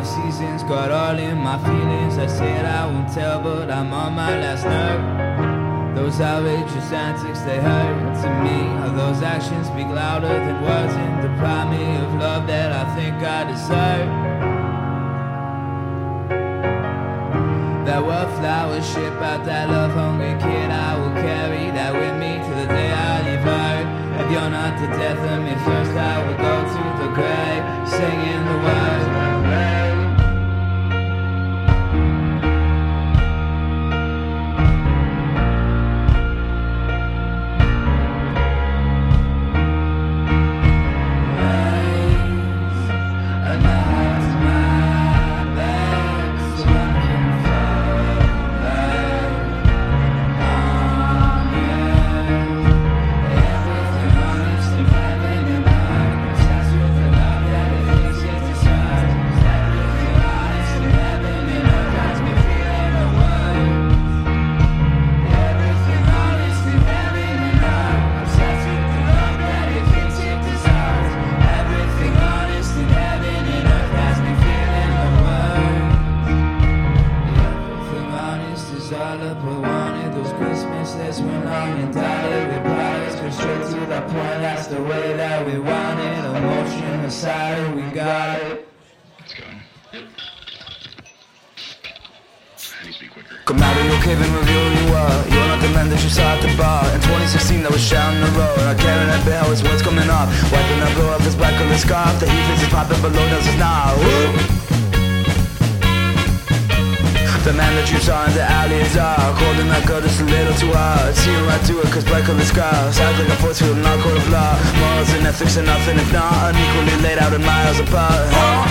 of seasons got all in my feelings. I said I won't tell, but I'm on my last nerve. Those outrageous antics, they hurt to me. Those actions speak louder than words and deprive me of love that I think I deserve. That wildflower ship out that love-hungry kid, I will carry that with me to the day I leave Earth. If you're not the death of me first, I will go to the grave, singing the words. All up we wanted, those Christmases were long and tired. We promised, we're straight to the point, that's the way that we wanted. Emotion aside, we got it. Let's go. Yep. I need to be quicker. Come out of your cave and reveal who you are. You're not the man that you saw at the bar. In 2016 that was shouting the road. Not caring that bit how his words coming off. Wiping that blow off his back on the scarf. The heat is popping below nose is now. The man that you saw in the alley is dark. Holding that girl just a little too hard. Seeing right through it cause black on the scars. Sounds like a force field, not court of law. Morals and ethics are nothing if not unequally laid out in miles apart.